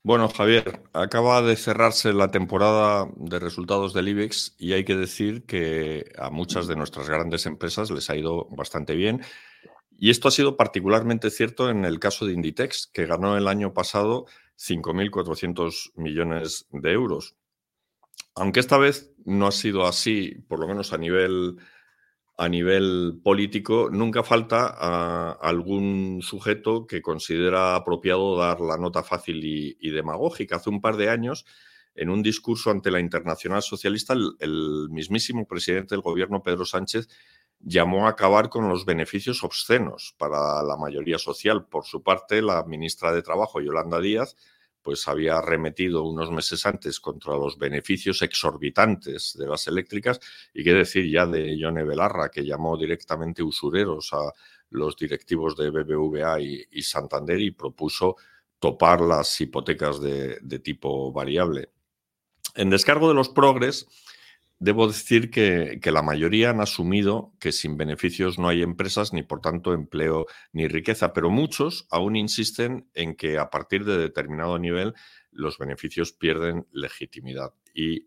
Bueno, Javier, acaba de cerrarse la temporada de resultados del IBEX y hay que decir que a muchas de nuestras grandes empresas les ha ido bastante bien. Y esto ha sido particularmente cierto en el caso de Inditex, que ganó el año pasado 5.400 millones de euros. Aunque esta vez no ha sido así, por lo menos a nivel político, nunca falta a algún sujeto que considera apropiado dar la nota fácil y demagógica. Hace un par de años, en un discurso ante la Internacional Socialista, el mismísimo presidente del gobierno, Pedro Sánchez, llamó a acabar con los beneficios obscenos para la mayoría social. Por su parte, la ministra de Trabajo, Yolanda Díaz, pues había arremetido unos meses antes contra los beneficios exorbitantes de las eléctricas, y qué decir ya de Yone Belarra, que llamó directamente usureros a los directivos de BBVA y Santander y propuso topar las hipotecas de tipo variable. En descargo de los progres, debo decir que la mayoría han asumido que sin beneficios no hay empresas, ni por tanto empleo ni riqueza, pero muchos aún insisten en que a partir de determinado nivel los beneficios pierden legitimidad. Y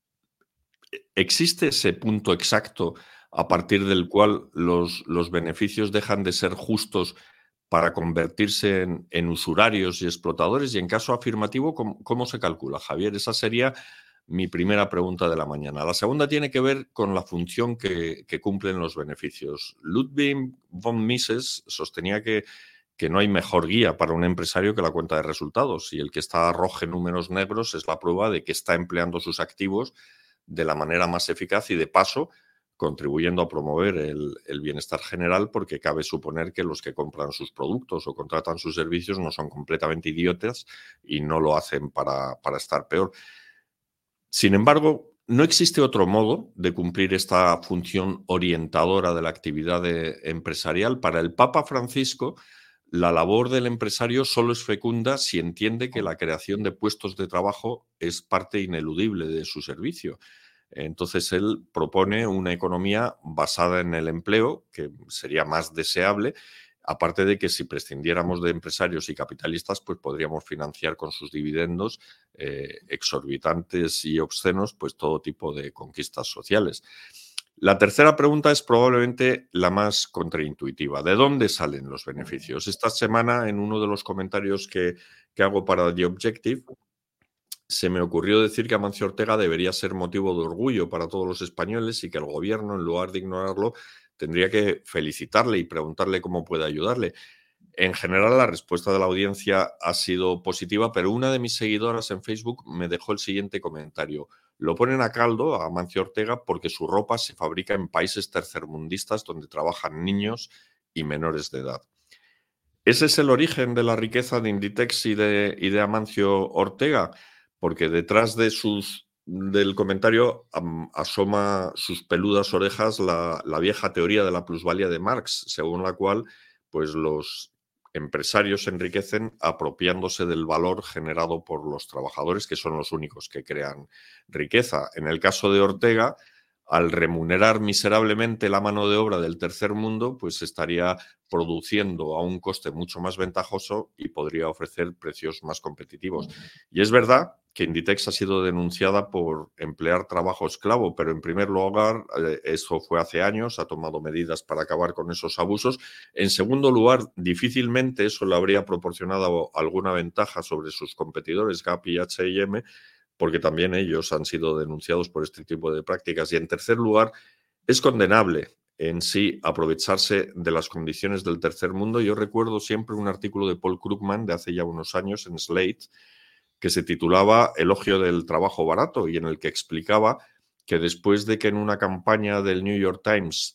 ¿existe ese punto exacto a partir del cual los beneficios dejan de ser justos para convertirse en usurarios y explotadores? Y en caso afirmativo, ¿cómo se calcula, Javier? Esa sería mi primera pregunta de la mañana. La segunda tiene que ver con la función que cumplen los beneficios. Ludwig von Mises sostenía que no hay mejor guía para un empresario que la cuenta de resultados, y el que está arroje números negros es la prueba de que está empleando sus activos de la manera más eficaz y, de paso, contribuyendo a promover el bienestar general, porque cabe suponer que los que compran sus productos o contratan sus servicios no son completamente idiotas y no lo hacen para estar peor. Sin embargo, no existe otro modo de cumplir esta función orientadora de la actividad empresarial. Para el Papa Francisco, la labor del empresario solo es fecunda si entiende que la creación de puestos de trabajo es parte ineludible de su servicio. Entonces, él propone una economía basada en el empleo, que sería más deseable, aparte de que si prescindiéramos de empresarios y capitalistas, pues podríamos financiar con sus dividendos exorbitantes y obscenos, pues todo tipo de conquistas sociales. La tercera pregunta es probablemente la más contraintuitiva. ¿De dónde salen los beneficios? Esta semana, en uno de los comentarios que hago para The Objective, se me ocurrió decir que Amancio Ortega debería ser motivo de orgullo para todos los españoles y que el gobierno, en lugar de ignorarlo, tendría que felicitarle y preguntarle cómo puede ayudarle. En general, la respuesta de la audiencia ha sido positiva, pero una de mis seguidoras en Facebook me dejó el siguiente comentario. Lo ponen a caldo a Amancio Ortega porque su ropa se fabrica en países tercermundistas donde trabajan niños y menores de edad. ¿Ese es el origen de la riqueza de Inditex y de Amancio Ortega? Porque detrás del comentario asoma sus peludas orejas la vieja teoría de la plusvalía de Marx, según la cual pues, los empresarios se enriquecen apropiándose del valor generado por los trabajadores, que son los únicos que crean riqueza. En el caso de Ortega, al remunerar miserablemente la mano de obra del tercer mundo, pues estaría produciendo a un coste mucho más ventajoso y podría ofrecer precios más competitivos. Y es verdad que Inditex ha sido denunciada por emplear trabajo esclavo, pero en primer lugar, eso fue hace años, ha tomado medidas para acabar con esos abusos. En segundo lugar, difícilmente eso le habría proporcionado alguna ventaja sobre sus competidores Gap y H&M, porque también ellos han sido denunciados por este tipo de prácticas. Y en tercer lugar, es condenable en sí aprovecharse de las condiciones del tercer mundo. Yo recuerdo siempre un artículo de Paul Krugman de hace ya unos años en Slate, que se titulaba Elogio del trabajo barato, y en el que explicaba que después de que en una campaña del New York Times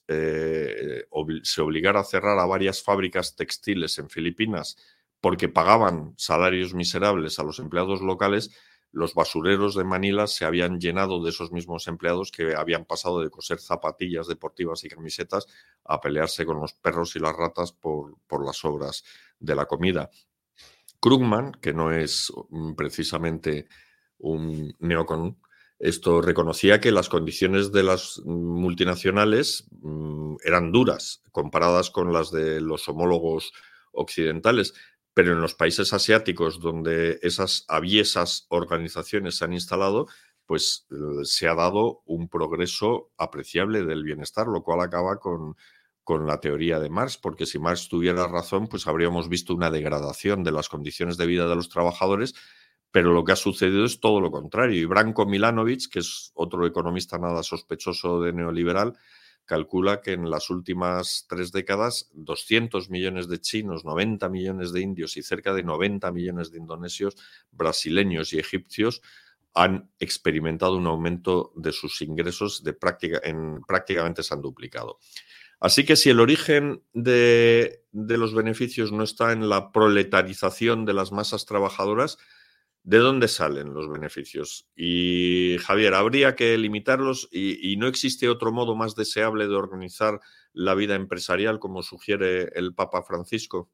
se obligara a cerrar a varias fábricas textiles en Filipinas porque pagaban salarios miserables a los empleados locales, los basureros de Manila se habían llenado de esos mismos empleados que habían pasado de coser zapatillas deportivas y camisetas a pelearse con los perros y las ratas por las sobras de la comida. Krugman, que no es precisamente un neocon, esto reconocía que las condiciones de las multinacionales eran duras comparadas con las de los homólogos occidentales, pero en los países asiáticos donde esas aviesas organizaciones se han instalado, pues se ha dado un progreso apreciable del bienestar, lo cual acaba con la teoría de Marx, porque si Marx tuviera razón, pues habríamos visto una degradación de las condiciones de vida de los trabajadores, pero lo que ha sucedido es todo lo contrario. Y Branko Milanovic, que es otro economista nada sospechoso de neoliberal, calcula que en las últimas 3 décadas 200 millones de chinos, 90 millones de indios y cerca de 90 millones de indonesios, brasileños y egipcios han experimentado un aumento de sus ingresos prácticamente se han duplicado. Así que si el origen de los beneficios no está en la proletarización de las masas trabajadoras, ¿de dónde salen los beneficios? Y Javier, habría que limitarlos y no existe otro modo más deseable de organizar la vida empresarial como sugiere el Papa Francisco.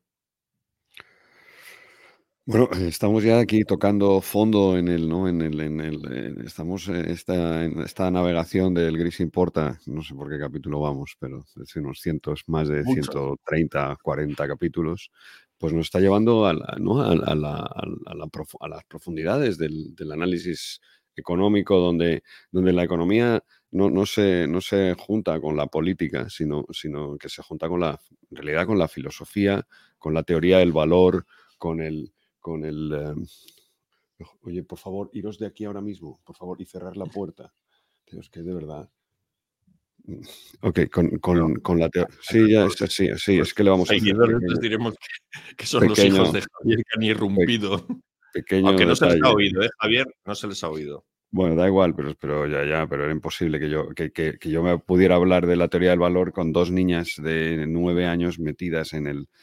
Bueno, estamos ya aquí tocando fondo en el, ¿no? Estamos en esta navegación del Gris Importa, no sé por qué capítulo vamos, pero es unos cientos, más de Mucho. 130, 40 capítulos, pues nos está llevando ¿no? a las profundidades del análisis económico, donde la economía no se junta con la política, sino que se junta en realidad con la filosofía, con la teoría del valor, con el oye, por favor, iros de aquí ahora mismo, por favor, y cerrar la puerta. Dios, que de verdad. Ok, No, con la teoría. Sí, ya los, es así, sí, los es que le vamos a hacer seguidores les diremos que son los hijos pequeño, de Javier que han irrumpido. pequeño Aunque no se les ha detalle. oído, Javier? No se les ha oído. Bueno, da igual, pero pero era imposible que yo me pudiera hablar de la teoría del valor con dos niñas de 9 años metidas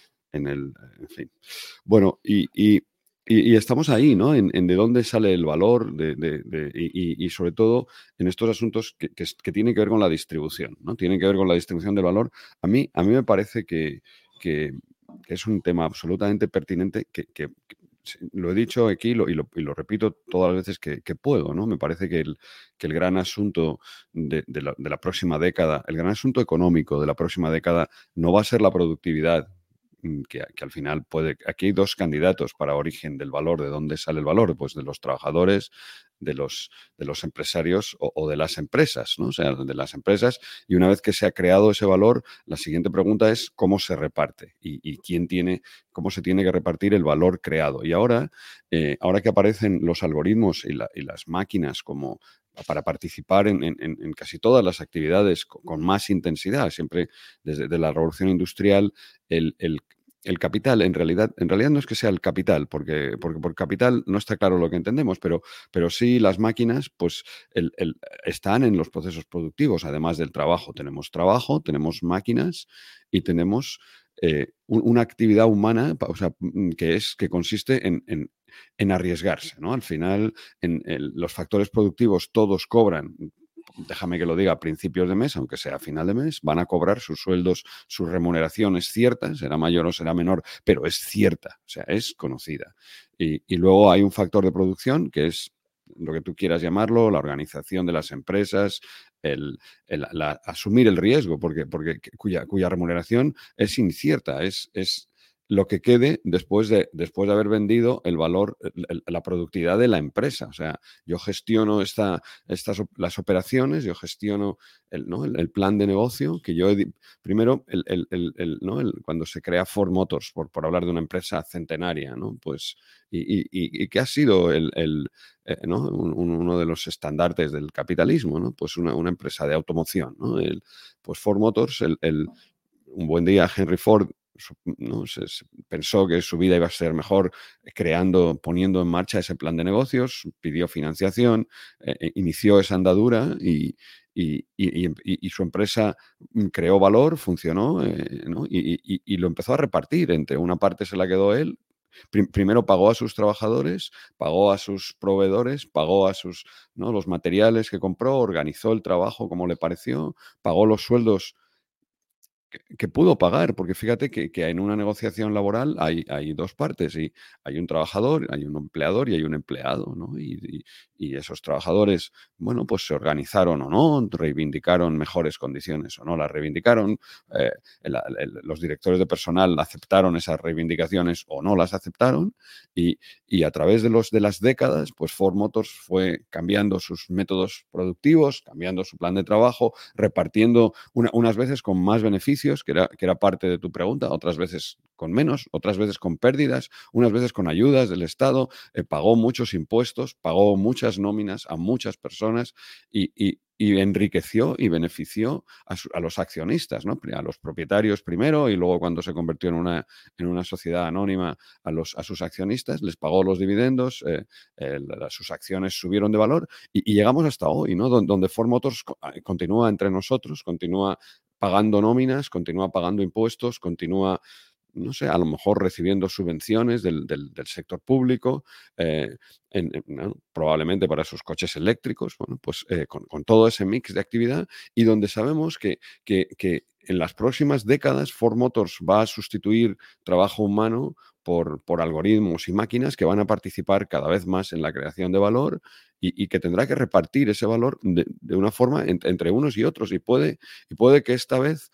en fin. Bueno, y estamos ahí, ¿no? En de dónde sale el valor y sobre todo en estos asuntos que tienen que ver con la distribución, ¿no? Tienen que ver con la distribución del valor. A mí me parece que es un tema absolutamente pertinente que lo he dicho aquí y lo repito todas las veces que puedo, ¿no? Me parece que el gran asunto de la próxima década, el gran asunto económico de la próxima década no va a ser la productividad, que al final puede... Aquí hay dos candidatos para origen del valor. ¿De dónde sale el valor? Pues de los trabajadores, de los empresarios o de las empresas, ¿no? O sea, de las empresas. Y una vez que se ha creado ese valor, la siguiente pregunta es cómo se reparte y cómo se tiene que repartir el valor creado. Y ahora que aparecen los algoritmos y las máquinas como para participar en casi todas las actividades con más intensidad, siempre desde la revolución industrial, el capital, en realidad no es que sea el capital, porque por capital no está claro lo que entendemos, pero sí las máquinas pues están en los procesos productivos, además del trabajo. Tenemos máquinas y tenemos una actividad humana, o sea, que consiste en arriesgarse, ¿no? Al final, los factores productivos todos cobran, déjame que lo diga, a principios de mes, aunque sea a final de mes, van a cobrar sus sueldos, su remuneración es cierta, será mayor o será menor, pero es cierta, o sea, es conocida. Y luego hay un factor de producción que es lo que tú quieras llamarlo, la organización de las empresas, asumir el riesgo, cuya remuneración es incierta, es lo que quede después de haber vendido el valor, la productividad de la empresa. O sea, yo gestiono las operaciones, yo gestiono ¿no? el plan de negocio que primero, ¿no? Cuando se crea Ford Motors, por hablar de una empresa centenaria, ¿no? Pues, y que ha sido ¿no? uno de los estandartes del capitalismo, ¿no? Pues una empresa de automoción, ¿no? Pues Ford Motors, un buen día Henry Ford, ¿no? Se pensó que su vida iba a ser mejor poniendo en marcha ese plan de negocios, pidió financiación, inició esa andadura y su empresa creó valor, funcionó, ¿no? Y lo empezó a repartir. Entre una parte se la quedó él. Primero pagó a sus trabajadores, pagó a sus proveedores, pagó ¿no? los materiales que compró, organizó el trabajo como le pareció, pagó los sueldos que pudo pagar, porque fíjate que en una negociación laboral hay dos partes y hay un trabajador, hay un empleador y hay un empleado, ¿no? Y esos trabajadores, bueno, pues se organizaron o no, reivindicaron mejores condiciones o no las reivindicaron, eh, los directores de personal aceptaron esas reivindicaciones o no las aceptaron y a través de las décadas, pues Ford Motors fue cambiando sus métodos productivos, cambiando su plan de trabajo, repartiendo unas veces con más beneficios, que era parte de tu pregunta, otras veces con menos, otras veces con pérdidas, unas veces con ayudas del Estado, pagó muchos impuestos, pagó muchas nóminas a muchas personas y enriqueció y benefició a los accionistas, ¿no? A los propietarios primero y luego cuando se convirtió en una sociedad anónima a sus accionistas, les pagó los dividendos, sus acciones subieron de valor y llegamos hasta hoy, ¿no? Donde Ford Motors continúa entre nosotros, continúa pagando nóminas, continúa pagando impuestos, continúa, no sé, a lo mejor recibiendo subvenciones del sector público, ¿no? Probablemente para sus coches eléctricos, bueno, pues con todo ese mix de actividad y donde sabemos que en las próximas décadas Ford Motors va a sustituir trabajo humano por algoritmos y máquinas que van a participar cada vez más en la creación de valor y que tendrá que repartir ese valor de una forma entre unos y otros. Y puede que esta vez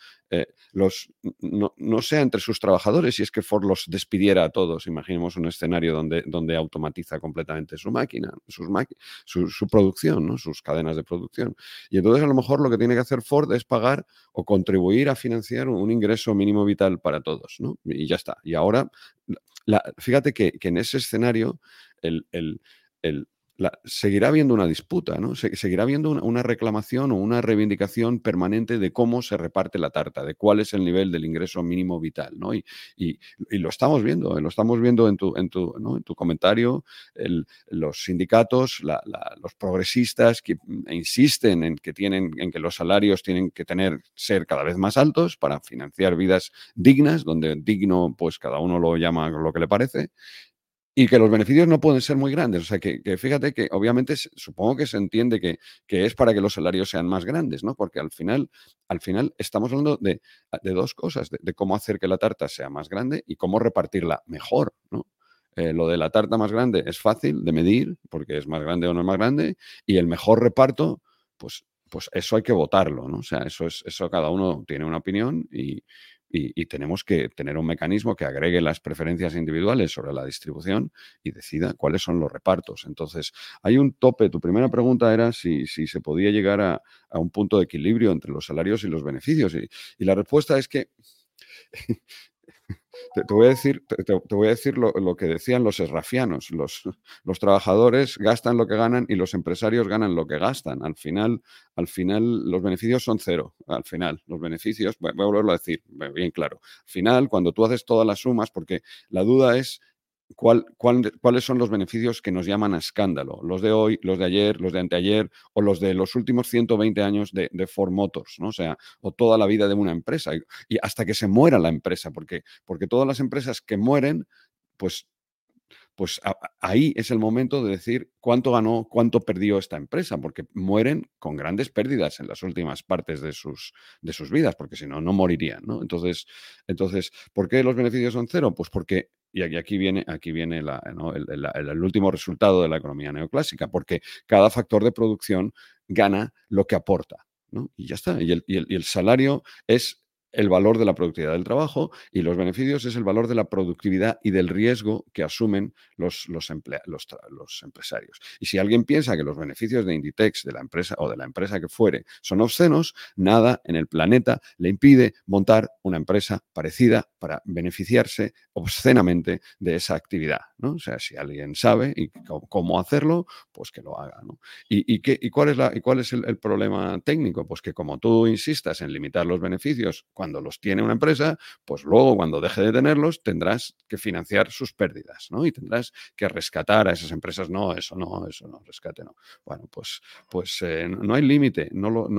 no sea entre sus trabajadores, si es que Ford los despidiera a todos. Imaginemos un escenario donde automatiza completamente su máquina, su producción, ¿no? Sus cadenas de producción. Y entonces a lo mejor lo que tiene que hacer Ford es pagar o contribuir a financiar un ingreso mínimo vital para todos, ¿no? Y ya está. Y ahora, fíjate que en ese escenario el, el, el, seguirá habiendo una disputa, ¿no? Seguirá habiendo una reclamación o una reivindicación permanente de cómo se reparte la tarta, de cuál es el nivel del ingreso mínimo vital, ¿no? Y lo estamos viendo ¿no? En tu comentario, los sindicatos, los progresistas que insisten en que los salarios tienen que ser cada vez más altos para financiar vidas dignas, donde digno, pues cada uno lo llama lo que le parece. Y que los beneficios no pueden ser muy grandes. O sea, que fíjate que obviamente supongo que se entiende que es para que los salarios sean más grandes, ¿no? Porque al final estamos hablando de dos cosas, de cómo hacer que la tarta sea más grande y cómo repartirla mejor, ¿no? Lo de la tarta más grande es fácil de medir, porque es más grande o no es más grande, y el mejor reparto, pues eso hay que votarlo, ¿no? O sea, eso cada uno tiene una opinión y tenemos que tener un mecanismo que agregue las preferencias individuales sobre la distribución y decida cuáles son los repartos. Entonces, hay un tope. Tu primera pregunta era si se podía llegar a un punto de equilibrio entre los salarios y los beneficios. Y la respuesta es que te voy a decir lo que decían los esrafianos. Los trabajadores gastan lo que ganan y los empresarios ganan lo que gastan. Al final los beneficios son cero. Al final, los beneficios, voy a volverlo a decir bien claro. Al final, cuando tú haces todas las sumas, porque la duda es cuáles son los beneficios que nos llaman a escándalo, los de hoy, los de ayer, los de anteayer o los de los últimos 120 años de Ford Motors, ¿no? O sea, o toda la vida de una empresa y hasta que se muera la empresa, porque todas las empresas que mueren, pues ahí es el momento de decir cuánto ganó, cuánto perdió esta empresa, porque mueren con grandes pérdidas en las últimas partes de sus vidas, porque si no, no morirían, ¿no? Entonces, ¿por qué los beneficios son cero? Pues porque, y aquí viene ¿no? el último resultado de la economía neoclásica, porque cada factor de producción gana lo que aporta, ¿no? Y ya está. Y el salario es el valor de la productividad del trabajo y los beneficios es el valor de la productividad y del riesgo que asumen los empresarios. Y si alguien piensa que los beneficios de Inditex, de la empresa o de la empresa que fuere, son obscenos, nada en el planeta le impide montar una empresa parecida para beneficiarse obscenamente de esa actividad, ¿no? O sea, si alguien sabe cómo hacerlo, pues que lo haga, ¿no? ¿Y cuál es el problema técnico? Pues que como tú insistas en limitar los beneficios cuando los tiene una empresa, pues luego cuando deje de tenerlos tendrás que financiar sus pérdidas, ¿no? Y tendrás que rescatar a esas empresas. No, rescate no. Bueno, pues no hay límite,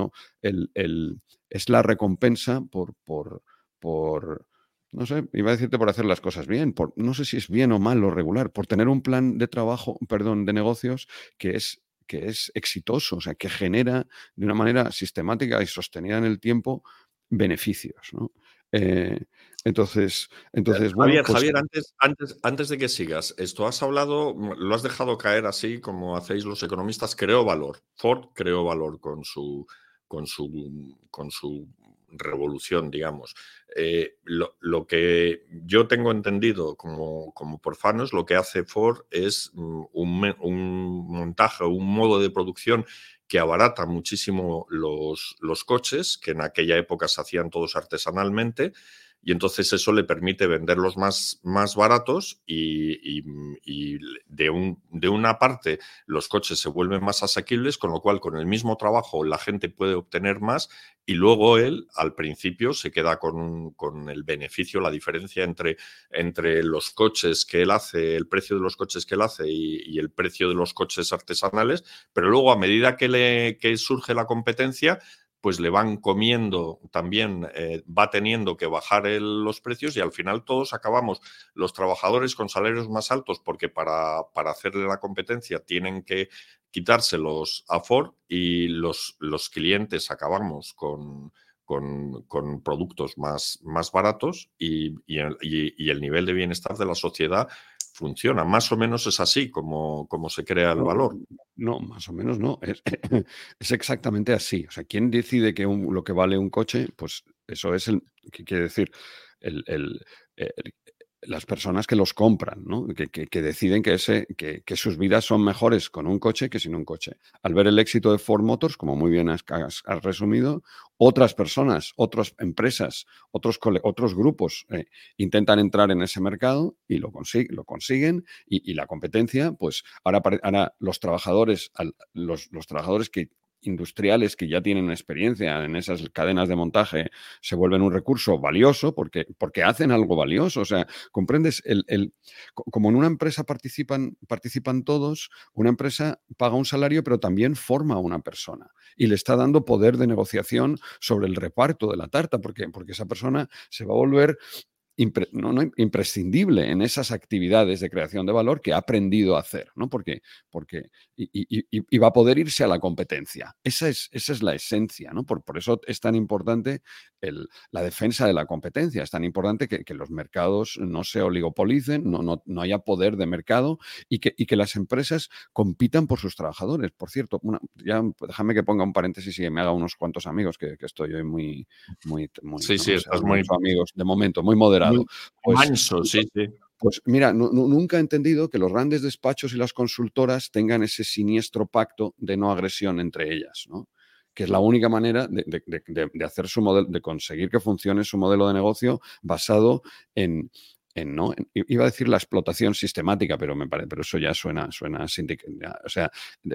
es la recompensa por no sé, iba a decirte por hacer las cosas bien, no sé si es bien o mal o regular, por tener un plan de trabajo, perdón, de negocios que es exitoso, o sea, que genera de una manera sistemática y sostenida en el tiempo beneficios, ¿no? Eh, entonces, bueno, Javier, pues Javier, antes de que sigas, esto has hablado, lo has dejado caer así como hacéis los economistas, creó valor. Ford creó valor con su revolución, digamos. Lo que yo tengo entendido como profano es lo que hace Ford es un montaje, un modo de producción que abarata muchísimo los coches, que en aquella época se hacían todos artesanalmente, y entonces eso le permite venderlos más baratos y de una parte los coches se vuelven más asequibles, con lo cual con el mismo trabajo la gente puede obtener más y luego él al principio se queda con el beneficio, la diferencia entre los coches que él hace, el precio de los coches que él hace y el precio de los coches artesanales, pero luego a medida que surge la competencia, pues le van comiendo también, va teniendo que bajar los precios y al final todos acabamos, los trabajadores con salarios más altos, porque para hacerle la competencia tienen que quitárselos a Ford y los clientes acabamos con productos más baratos y el nivel de bienestar de la sociedad funciona. Más o menos es así como se crea el no, valor. no, más o menos no. Es exactamente así. O sea, ¿quién decide que lo que vale un coche? Pues eso es ¿qué quiere decir? El, el- el- las personas que los compran, ¿no? Que deciden que sus vidas son mejores con un coche que sin un coche. Al ver el éxito de Ford Motors, como muy bien has resumido, otras personas, otras empresas, otros grupos intentan entrar en ese mercado y lo consiguen y la competencia, pues ahora los trabajadores, los trabajadores industriales que ya tienen experiencia en esas cadenas de montaje se vuelven un recurso valioso porque hacen algo valioso. O sea, comprendes, como en una empresa participan todos, una empresa paga un salario, pero también forma a una persona y le está dando poder de negociación sobre el reparto de la tarta, porque esa persona se va a volver no imprescindible en esas actividades de creación de valor que ha aprendido a hacer, ¿no? Y va a poder irse a la competencia. Esa es la esencia, ¿no? Por eso es tan importante la defensa de la competencia, es tan importante que los mercados no se oligopolicen, no haya poder de mercado y que las empresas compitan por sus trabajadores. Por cierto, ya déjame que ponga un paréntesis y me haga unos cuantos amigos, que estoy hoy Sí, ¿no? sí, O sea, estás no he muy, hecho amigos de momento, muy moderado. muy Pues, manso, sí, sí. pues mira, nunca he entendido que los grandes despachos y las consultoras tengan ese siniestro pacto de no agresión entre ellas, ¿no? Que es la única manera de hacer su modelo, de conseguir que funcione su modelo de negocio basado ¿no? Iba a decir la explotación sistemática, pero eso ya suena o sea,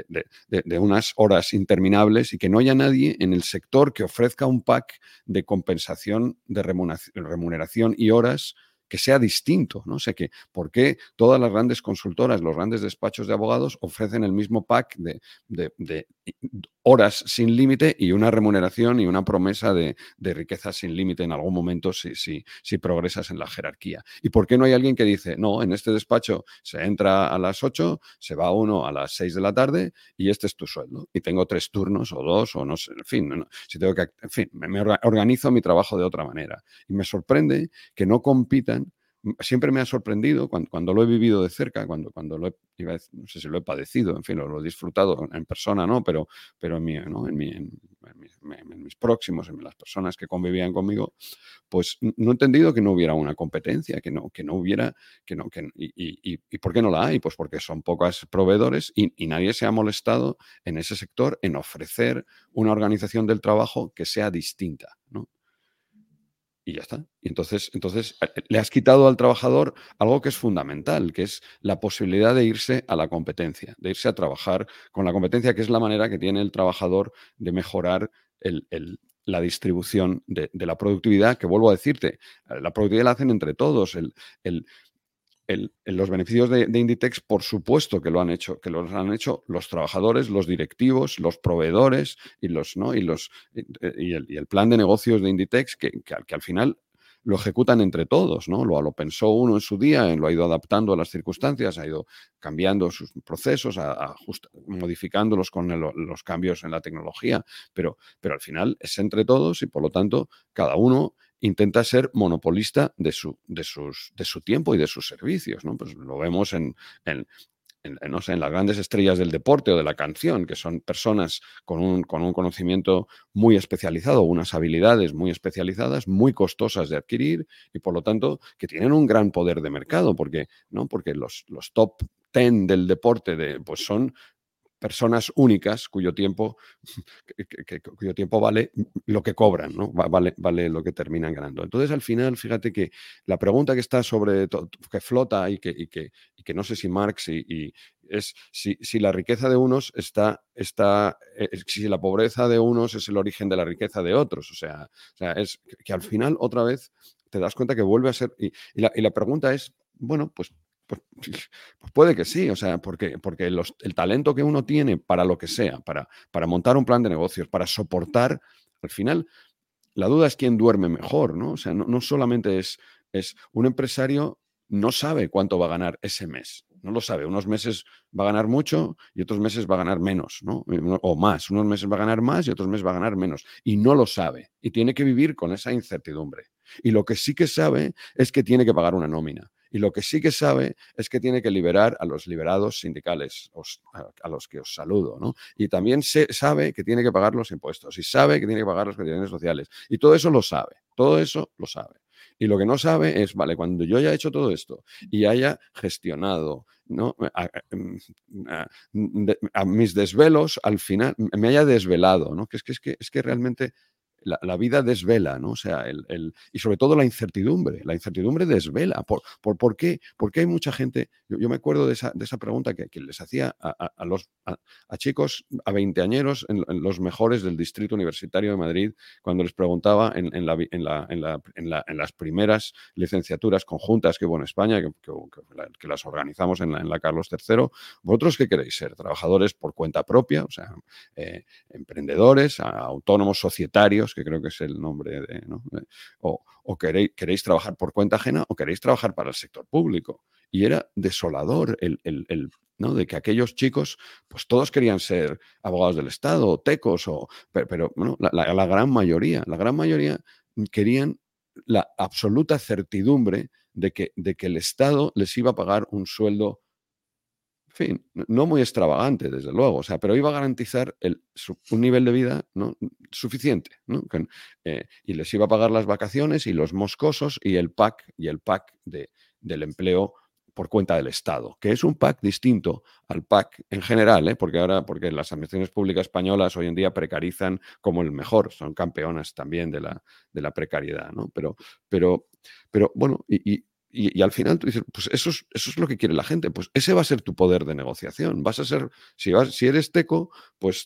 de unas horas interminables y que no haya nadie en el sector que ofrezca un pack de compensación de remuneración y horas que sea distinto, ¿no? O sea, ¿por qué todas las grandes consultoras, los grandes despachos de abogados ofrecen el mismo pack de horas sin límite y una remuneración y una promesa de riqueza sin límite en algún momento si progresas en la jerarquía? ¿Y por qué no hay alguien que dice, no, en este despacho se entra a las 8, se va uno a las 6 de la tarde y este es tu sueldo? Y tengo 3 turnos o 2 o no sé, en fin, si tengo que, en fin, me organizo mi trabajo de otra manera. Y me sorprende que no compitan. Siempre me ha sorprendido cuando lo he vivido de cerca, cuando no sé si lo he padecido, en fin, lo he disfrutado en persona, ¿no? Pero ¿no? En mis próximos, en las personas que convivían conmigo, pues no he entendido que no hubiera una competencia, que no hubiera, ¿y por qué no la hay? Pues porque son pocos proveedores y nadie se ha molestado en ese sector en ofrecer una organización del trabajo que sea distinta, ¿no? Y ya está. Y entonces le has quitado al trabajador algo que es fundamental, que es la posibilidad de irse a la competencia, de irse a trabajar con la competencia, que es la manera que tiene el trabajador de mejorar la distribución de la productividad, que vuelvo a decirte, la productividad la hacen entre todos. El, los beneficios de Inditex, por supuesto que los han hecho los trabajadores, los directivos, los proveedores ¿no? y el plan de negocios de Inditex que al final lo ejecutan entre todos, ¿no? Lo pensó uno en su día, lo ha ido adaptando a las circunstancias, ha ido cambiando sus procesos, modificándolos con los cambios en la tecnología, pero al final es entre todos y por lo tanto cada uno intenta ser monopolista de su tiempo y de sus servicios, ¿no? Pues lo vemos no sé, en las grandes estrellas del deporte o de la canción, que son personas con un conocimiento muy especializado, unas habilidades muy especializadas, muy costosas de adquirir y por lo tanto que tienen un gran poder de mercado, porque, ¿no? Porque los top 10 del deporte pues son personas únicas cuyo tiempo vale lo que cobran, ¿no? Vale lo que terminan ganando. Entonces, al final, fíjate que la pregunta que está que flota y que no sé si Marx es si la riqueza de unos si la pobreza de unos es el origen de la riqueza de otros. O sea es que al final, otra vez, te das cuenta que vuelve a ser. Y la pregunta es, bueno, pues puede que sí, o sea, porque el talento que uno tiene para lo que sea, para montar un plan de negocios, para soportar, al final, la duda es quién duerme mejor, ¿no? O sea, no solamente es un empresario no sabe cuánto va a ganar ese mes, no lo sabe. Unos meses va a ganar mucho y otros meses va a ganar menos, ¿no? O más. Unos meses va a ganar más y otros meses va a ganar menos. Y no lo sabe. Y tiene que vivir con esa incertidumbre. Y lo que sí que sabe es que tiene que pagar una nómina. Y lo que sí que sabe es que tiene que liberar a los liberados sindicales, a los que os saludo, ¿no? Y también sabe que tiene que pagar los impuestos y sabe que tiene que pagar las cotizaciones sociales. Y todo eso lo sabe, todo eso lo sabe. Y lo que no sabe es, vale, cuando yo haya hecho todo esto y haya gestionado, ¿no? a mis desvelos, al final me haya desvelado, ¿no? Es que realmente la vida desvela, ¿no? O sea, y sobre todo la incertidumbre desvela. ¿Por qué? Porque hay mucha gente, yo me acuerdo de esa pregunta que les hacía a chicos, a veinteañeros, en los mejores del Distrito Universitario de Madrid, cuando les preguntaba en las primeras licenciaturas conjuntas que hubo en España, que las organizamos en la Carlos III, ¿vosotros qué queréis ser? ¿Trabajadores por cuenta propia? O sea, emprendedores, autónomos societarios, que creo que es el nombre ¿no? O queréis trabajar por cuenta ajena o queréis trabajar para el sector público. Y era desolador ¿no? De que aquellos chicos, pues todos querían ser abogados del Estado, o tecos, pero bueno, la gran mayoría querían la absoluta certidumbre de que el Estado les iba a pagar un sueldo, en fin, no muy extravagante, desde luego, o sea, pero iba a garantizar un nivel de vida, ¿no? Suficiente, ¿no? Y les iba a pagar las vacaciones y los moscosos y el pack del empleo por cuenta del Estado, que es un pack distinto al pack en general, ¿eh? Porque las administraciones públicas españolas hoy en día precarizan como el mejor, son campeonas también de la precariedad, ¿no? Pero bueno, y al final tú dices, pues eso es lo que quiere la gente, pues ese va a ser tu poder de negociación. Vas a ser, si eres teco, pues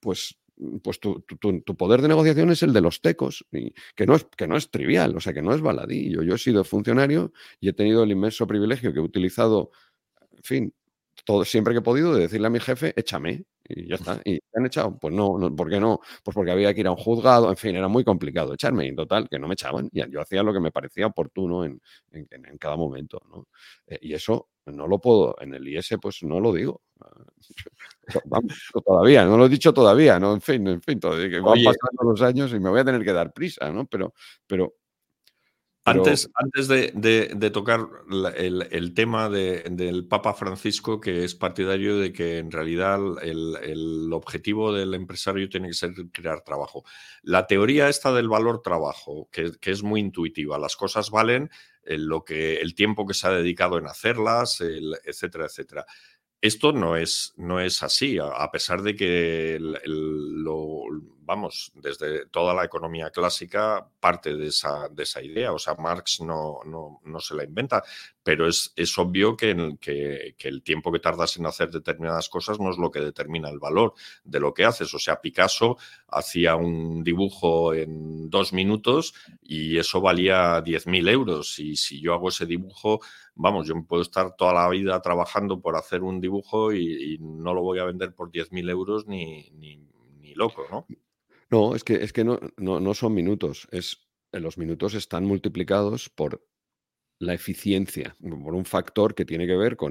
tu poder de negociación es el de los tecos, y que no es trivial, o sea, que no es baladí. Yo he sido funcionario y he tenido el inmenso privilegio que he utilizado, en fin, siempre que he podido, de decirle a mi jefe, échame, y ya está. ¿Y te han echado? Pues no, ¿por qué no? Pues porque había que ir a un juzgado, en fin, era muy complicado echarme, y en total, que no me echaban, y yo hacía lo que me parecía oportuno en cada momento, ¿no? Y eso no lo puedo, en el IS, pues no lo digo. Vamos, todavía, no lo he dicho todavía, ¿no? En fin, que van Oye, pasando los años y me voy a tener que dar prisa, ¿no? Pero antes de tocar el tema del Papa Francisco, que es partidario de que en realidad el objetivo del empresario tiene que ser crear trabajo. La teoría esta del valor trabajo, que es muy intuitiva, las cosas valen el tiempo que se ha dedicado en hacerlas, etcétera, etcétera. Esto no es así, a pesar de que vamos, desde toda la economía clásica parte de esa idea. O sea, Marx no se la inventa, pero es obvio que el tiempo que tardas en hacer determinadas cosas no es lo que determina el valor de lo que haces. O sea, Picasso hacía un dibujo en 2 minutos y eso valía 10.000 euros. Y si yo hago ese dibujo, vamos, yo puedo estar toda la vida trabajando por hacer un dibujo y no lo voy a vender por 10.000 euros ni loco, ¿no? no, es que no son minutos, los minutos están multiplicados por la eficiencia, por un factor que tiene que ver con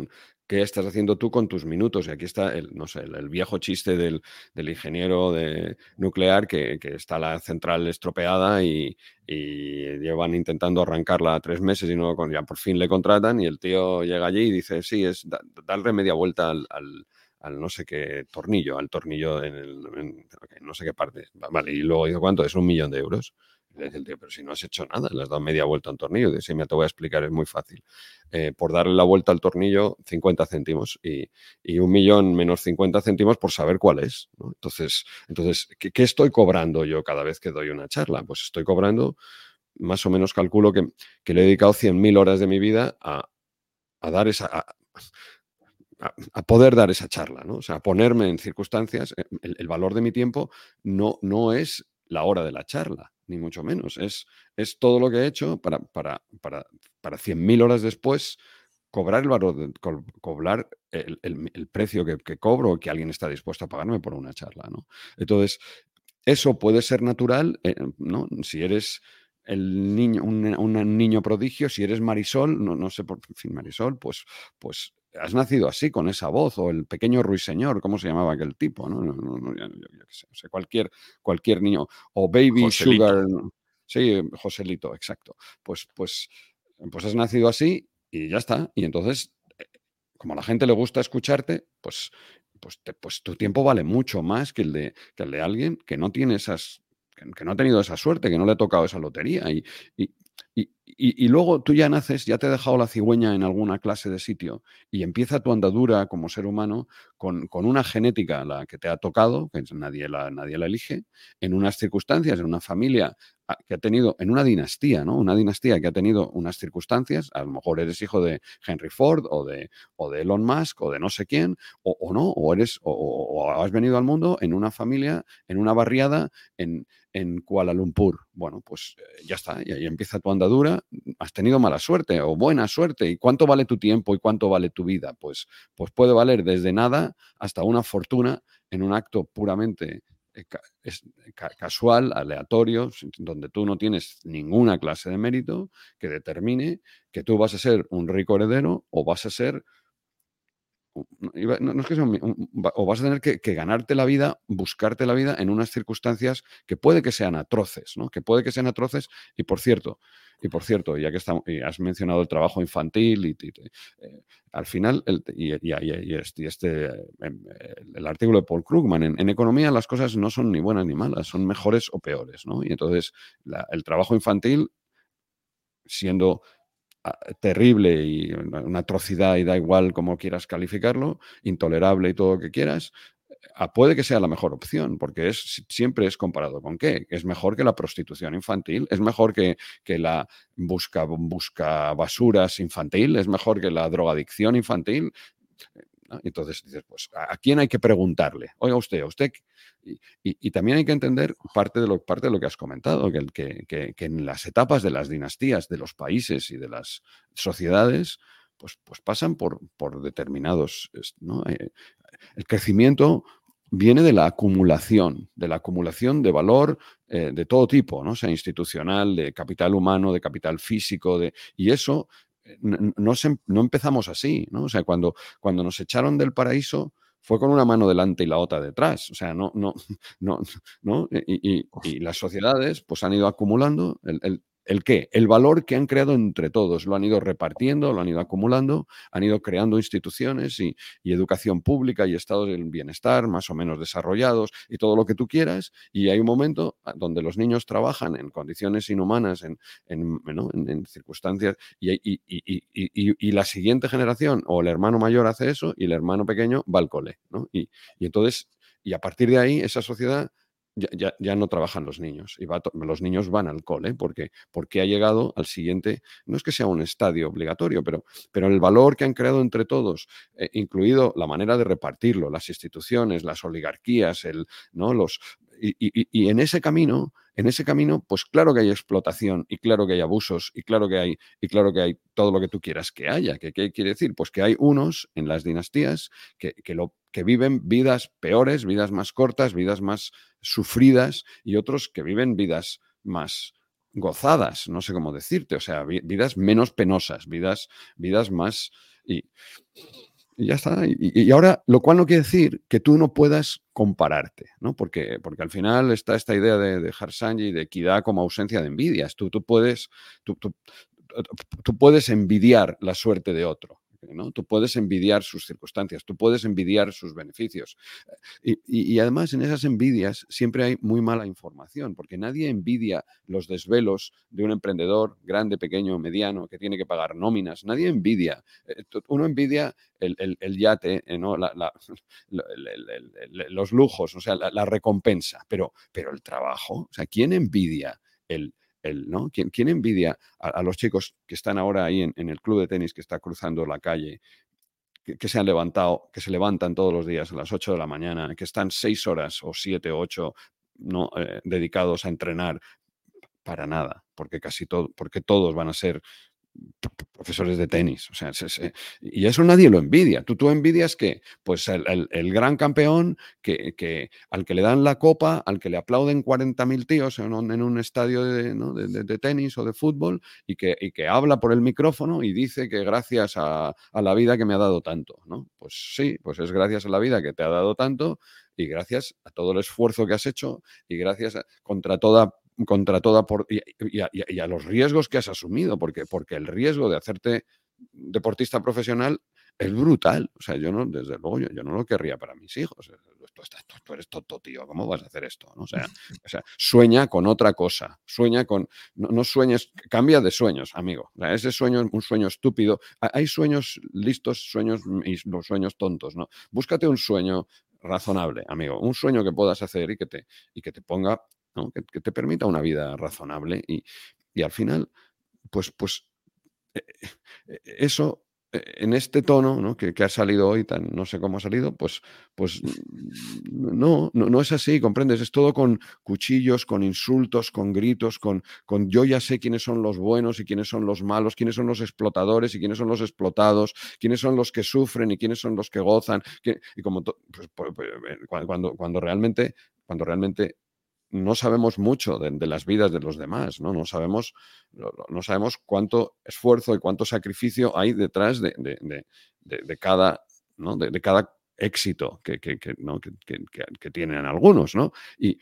¿Qué estás haciendo tú con tus minutos? Y aquí está no sé, el viejo chiste del ingeniero nuclear que está la central estropeada y llevan intentando arrancarla 3 meses y no, ya por fin le contratan y el tío llega allí y dice, sí, es darle media vuelta al no sé qué tornillo, al tornillo en no sé qué parte. Vale, y luego dice, ¿cuánto? Es 1.000.000 de euros. Y le dice el tío, pero si no has hecho nada, le has dado media vuelta a un tornillo. Dice, sí, me te voy a explicar, es muy fácil. Por darle la vuelta al tornillo, 50 céntimos y 1.000.000 menos 50 céntimos por saber cuál es, ¿no? Entonces ¿qué estoy cobrando yo cada vez que doy una charla? Pues estoy cobrando, más o menos calculo que le he dedicado 100.000 horas de mi vida a dar a poder dar esa charla, ¿no? O sea, a ponerme en circunstancias, el valor de mi tiempo no es la hora de la charla, ni mucho menos, es todo lo que he hecho para 100.000 horas después cobrar el valor, cobrar el precio que cobro, que alguien está dispuesto a pagarme por una charla, ¿no? Entonces, eso puede ser natural, ¿no? Si eres el niño, un niño prodigio, si eres Marisol, no sé por fin, Marisol, pues has nacido así, con esa voz, o el pequeño ruiseñor, ¿cómo se llamaba aquel tipo? ¿No? Yo qué sé, o sea, cualquier niño, o Baby Joselito. Sugar, sí, Joselito, exacto. Pues has nacido así y ya está. Y entonces, como a la gente le gusta escucharte, pues tu tiempo vale mucho más que el de alguien que no tiene que no ha tenido esa suerte, que no le ha tocado esa lotería. Y, y luego tú ya naces, ya te ha dejado la cigüeña en alguna clase de sitio y empieza tu andadura como ser humano con una genética la que te ha tocado, que nadie la elige, en unas circunstancias, en una familia que ha tenido, en una dinastía, ¿no? Una dinastía que ha tenido unas circunstancias, a lo mejor eres hijo de Henry Ford o de Elon Musk o de no sé quién, o no, o has venido al mundo en una familia, en una barriada, en Kuala Lumpur. Bueno, pues ya está, y ahí empieza tu andadura. Has tenido mala suerte o buena suerte. ¿Y cuánto vale tu tiempo y cuánto vale tu vida? Pues puede valer desde nada hasta una fortuna en un acto puramente casual, aleatorio, donde tú no tienes ninguna clase de mérito que determine que tú vas a ser un rico heredero o vas a ser no es que sea o vas a tener que ganarte la vida, buscarte la vida en unas circunstancias que puede que sean atroces, ¿no? Que puede que sean atroces ya que has mencionado el trabajo infantil al final el artículo de Paul Krugman en economía las cosas no son ni buenas ni malas, son mejores o peores, ¿no? Y entonces el trabajo infantil siendo terrible y una atrocidad y da igual cómo quieras calificarlo, intolerable y todo lo que quieras, puede que sea la mejor opción, porque siempre es comparado con qué. Es mejor que la prostitución infantil, es mejor que la busca basuras infantil, es mejor que la drogadicción infantil. ¿No? Entonces dices, pues, ¿a quién hay que preguntarle? Oiga usted. Y también hay que entender parte de lo que has comentado, que en las etapas de las dinastías, de los países y de las sociedades, pues pasan por determinados, ¿no? El crecimiento viene de la acumulación de valor de todo tipo, ¿no? O sea, institucional, de capital humano, de capital físico, y eso no empezamos así, ¿no? O sea, cuando nos echaron del paraíso fue con una mano delante y la otra detrás. O sea, no. Y las sociedades pues han ido acumulando ¿el qué? El valor que han creado entre todos. Lo han ido repartiendo, lo han ido acumulando, han ido creando instituciones y educación pública y estados del bienestar más o menos desarrollados y todo lo que tú quieras. Y hay un momento donde los niños trabajan en condiciones inhumanas, en circunstancias, y la siguiente generación o el hermano mayor hace eso y el hermano pequeño va al cole, ¿no? Entonces, a partir de ahí, esa sociedad ya no trabajan los niños y los niños van al cole porque ha llegado al siguiente, no es que sea un estadio obligatorio, pero el valor que han creado entre todos, incluido la manera de repartirlo, las instituciones, las oligarquías, ¿no? Y en ese camino, pues claro que hay explotación y claro que hay abusos y claro que hay todo lo que tú quieras que haya. ¿Qué quiere decir? Pues que hay unos en las dinastías que viven vidas peores, vidas más cortas, vidas más sufridas y otros que viven vidas más gozadas, no sé cómo decirte, o sea, vidas menos penosas, vidas más. Y ya está. Y ahora, lo cual no quiere decir que tú no puedas compararte, ¿no? Porque al final está esta idea de Harsanyi de equidad como ausencia de envidias. Tú puedes, tú, tú- tú puedes envidiar la suerte de otro, ¿no? Tú puedes envidiar sus circunstancias, tú puedes envidiar sus beneficios. Y además en esas envidias siempre hay muy mala información, porque nadie envidia los desvelos de un emprendedor grande, pequeño, mediano, que tiene que pagar nóminas. Nadie envidia. Uno envidia el yate, ¿no? Los lujos, o sea, la recompensa, pero el trabajo, o sea, ¿quién envidia ¿no? ¿Quién envidia a los chicos que están ahora ahí en el club de tenis que está cruzando la calle, que se han levantado, que se levantan todos los días a las 8 de la mañana, que están 6 horas o 7 o 8 ¿no? Dedicados a entrenar para nada, porque porque todos van a ser profesores de tenis. O sea, y eso nadie lo envidia. Tú envidias que, pues el gran campeón al que le dan la copa, al que le aplauden 40.000 tíos en un estadio ¿no? de tenis o de fútbol y que habla por el micrófono y dice que gracias a la vida que me ha dado tanto, ¿no? Pues sí, pues es gracias a la vida que te ha dado tanto y gracias a todo el esfuerzo que has hecho y gracias contra toda y a los riesgos que has asumido, porque el riesgo de hacerte deportista profesional es brutal. O sea, yo no, desde luego, yo no lo querría para mis hijos. Tú eres tonto, tío, ¿cómo vas a hacer esto? ¿No? O sea, sueña con otra cosa, sueña con, no sueñes, cambia de sueños, amigo. O sea, ese sueño es un sueño estúpido. Hay sueños listos, sueños y los sueños tontos, ¿no? Búscate un sueño razonable, amigo, un sueño que puedas hacer y que te ponga, ¿no? Que te permita una vida razonable y al final, pues eh, eso en este tono, ¿no? que ha salido hoy, no sé cómo ha salido, pues no es así, ¿comprendes? Es todo con cuchillos, con insultos, con gritos, con yo ya sé quiénes son los buenos y quiénes son los malos, quiénes son los explotadores y quiénes son los explotados, quiénes son los que sufren y quiénes son los que gozan. Y como cuando realmente no sabemos mucho de las vidas de los demás, ¿no? No sabemos cuánto esfuerzo y cuánto sacrificio hay detrás de cada, ¿no? de cada éxito ¿no? que tienen algunos, ¿no?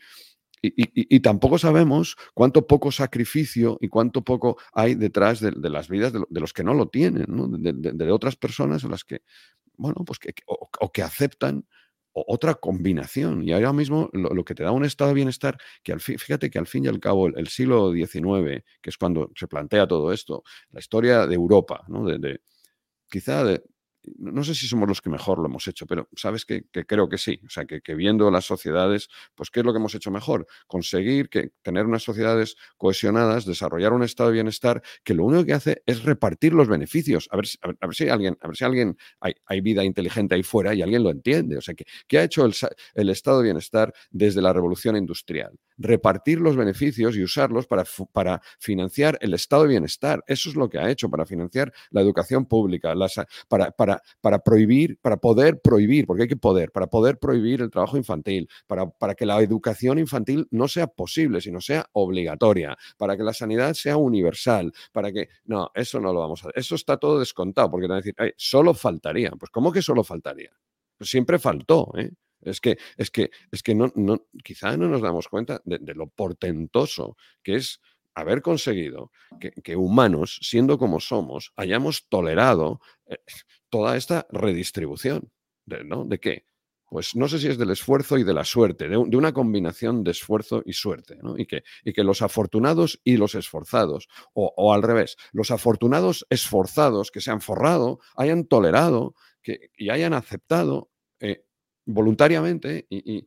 Y tampoco sabemos cuánto poco sacrificio y cuánto poco hay detrás de las vidas de los que no lo tienen, ¿no? De otras personas a las que, bueno, pues o que aceptan otra combinación. Y ahora mismo lo que te da un estado de bienestar, fíjate que al fin y al cabo el siglo XIX, que es cuando se plantea todo esto, la historia de Europa, ¿no? Quizá no sé si somos los que mejor lo hemos hecho, pero sabes que creo que sí. O sea, que viendo las sociedades, pues ¿qué es lo que hemos hecho mejor? Conseguir tener unas sociedades cohesionadas, desarrollar un estado de bienestar que lo único que hace es repartir los beneficios. A ver si alguien hay vida inteligente ahí fuera y alguien lo entiende. O sea, ¿qué ha hecho el estado de bienestar desde la revolución industrial? Repartir los beneficios y usarlos para financiar el estado de bienestar. Eso es lo que ha hecho, para financiar la educación pública, para prohibir, para poder prohibir, porque hay que poder, para poder prohibir el trabajo infantil, para que la educación infantil no sea posible, sino sea obligatoria, para que la sanidad sea universal, para que... No, eso no lo vamos a hacer. Eso está todo descontado, porque te van a decir, solo faltaría. Pues ¿cómo que solo faltaría? Pues siempre faltó, ¿eh? Es que quizá no nos damos cuenta de lo portentoso que es haber conseguido que humanos, siendo como somos, hayamos tolerado toda esta redistribución. ¿No? ¿De qué? Pues no sé si es del esfuerzo y de la suerte, de una combinación de esfuerzo y suerte, ¿no? Y que los afortunados y los esforzados, o al revés, los afortunados esforzados que se han forrado, hayan tolerado y hayan aceptado voluntariamente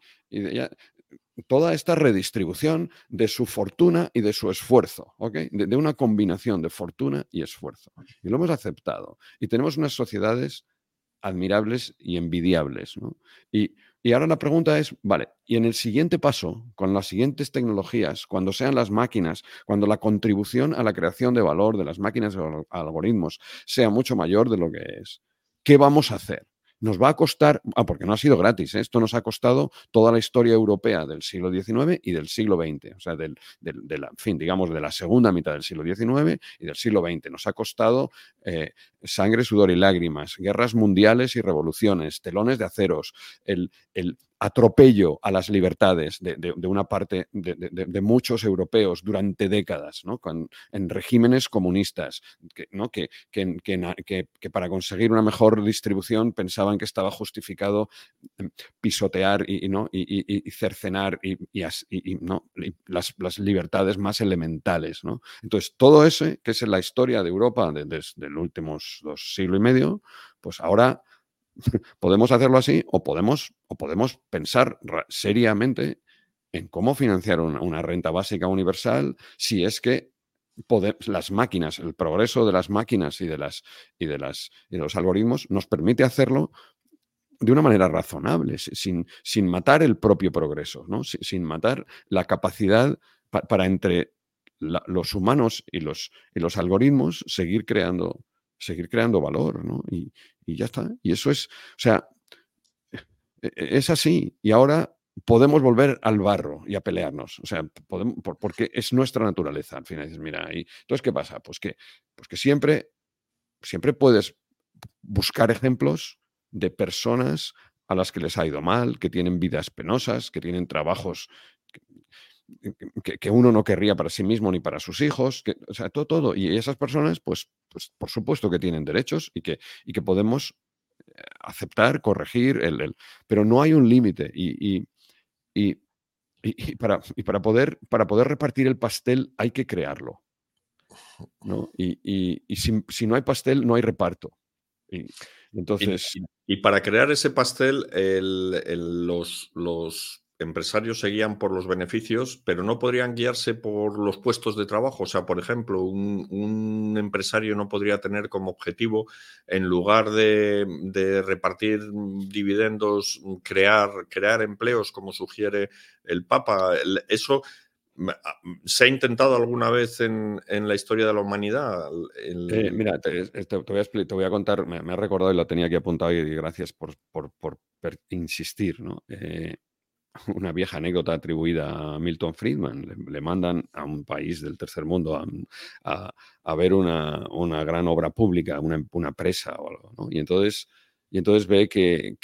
toda esta redistribución de su fortuna y de su esfuerzo, ¿ok? De una combinación de fortuna y esfuerzo. Y lo hemos aceptado. Y tenemos unas sociedades admirables y envidiables, ¿no? Y ahora la pregunta es, vale, y en el siguiente paso, con las siguientes tecnologías, cuando sean las máquinas, cuando la contribución a la creación de valor de las máquinas o algoritmos sea mucho mayor de lo que es, ¿qué vamos a hacer? nos va a costar, porque no ha sido gratis, esto nos ha costado toda la historia europea del siglo XIX y del siglo XX, o sea, en fin, digamos, de la segunda mitad del siglo XIX y del siglo XX. Nos ha costado sangre, sudor y lágrimas, guerras mundiales y revoluciones, telones de aceros, el atropello a las libertades de una parte de muchos europeos durante décadas, ¿no? En regímenes comunistas, ¿no? que para conseguir una mejor distribución pensaban que estaba justificado pisotear y cercenar ¿no? las libertades más elementales, ¿no? Entonces, todo eso, que es la historia de Europa desde los últimos 2 siglos y medio, pues ahora podemos hacerlo así o podemos pensar seriamente en cómo financiar una renta básica universal si es que las máquinas, el progreso de las máquinas y de los algoritmos nos permite hacerlo de una manera razonable, sin matar el propio progreso, ¿no? Sin matar la capacidad para entre los humanos y los algoritmos seguir creando valor, ¿no? Y ya está. Y eso es, o sea, es así. Y ahora podemos volver al barro y a pelearnos. O sea, porque es nuestra naturaleza. Al final dices, mira, entonces, ¿qué pasa? Pues que siempre puedes buscar ejemplos de personas a las que les ha ido mal, que tienen vidas penosas, que tienen trabajos que uno no querría para sí mismo ni para sus hijos, o sea, todo. Y esas personas, pues por supuesto que tienen derechos y que podemos aceptar, corregir, pero no hay un límite. Para poder repartir el pastel hay que crearlo, ¿no? Y si no hay pastel, no hay reparto. Entonces... Y para crear ese pastel, los empresarios se guían por los beneficios, pero no podrían guiarse por los puestos de trabajo. O sea, por ejemplo, un empresario no podría tener como objetivo, en lugar de repartir dividendos, crear empleos, como sugiere el Papa. Eso ¿se ha intentado alguna vez en la historia de la humanidad? Mira, te voy a contar, me ha recordado y lo tenía aquí apuntado y gracias por insistir, ¿no? Una vieja anécdota atribuida a Milton Friedman. Le mandan a un país del tercer mundo a ver una gran obra pública, una presa o algo, ¿no? Y entonces ve que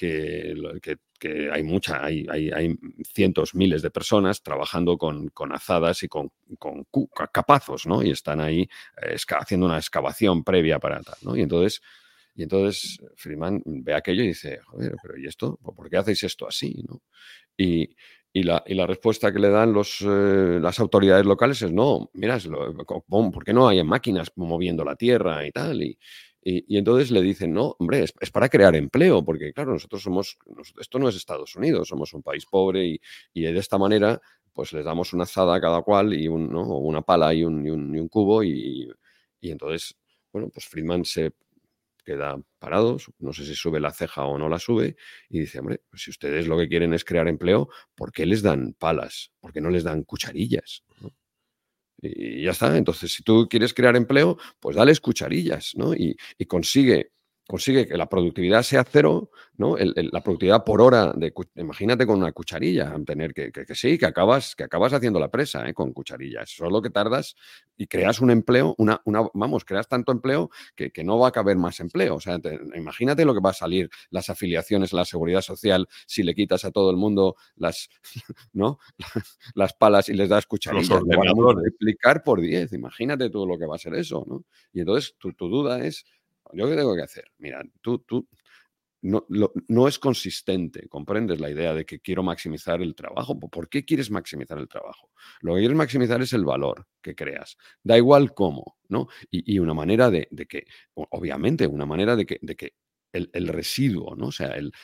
hay cientos, miles de personas trabajando con azadas y con capazos, ¿no? Y están ahí haciendo una excavación previa para tal, ¿no? Y entonces Friedman ve aquello y dice, joder, pero ¿y esto? ¿Por qué hacéis esto así, no? Y la respuesta que le dan las autoridades locales es, no, mira, ¿por qué no hay máquinas moviendo la tierra y tal? Y entonces le dicen, no, hombre, es para crear empleo, porque claro, esto no es Estados Unidos, somos un país pobre y de esta manera pues les damos una azada a cada cual y una pala y un cubo y entonces, bueno, pues Friedman se queda parado, no sé si sube la ceja o no la sube, y dice, hombre, pues si ustedes lo que quieren es crear empleo, ¿por qué les dan palas? ¿Por qué no les dan cucharillas? ¿No? Y ya está. Entonces, si tú quieres crear empleo, pues dales cucharillas, ¿no? Y consigue que la productividad sea cero, ¿no? La productividad por hora, imagínate con una cucharilla, tener que sí, que acabas haciendo la presa, con cucharillas. Eso es lo que tardas y creas un empleo, creas tanto empleo que no va a caber más empleo. O sea, imagínate lo que va a salir, las afiliaciones a la seguridad social, si le quitas a todo el mundo ¿no? las palas y les das cucharillas. Los Lo van a ordenadores. multiplicar por 10. Imagínate todo lo que va a ser eso, ¿no? Y entonces tu duda es, ¿yo qué tengo que hacer? Mira, tú no es consistente, comprendes la idea de que quiero maximizar el trabajo. ¿Por qué quieres maximizar el trabajo? Lo que quieres maximizar es el valor que creas. Da igual cómo, ¿no? Y una manera de que, obviamente, una manera de que el residuo, ¿no? O sea, el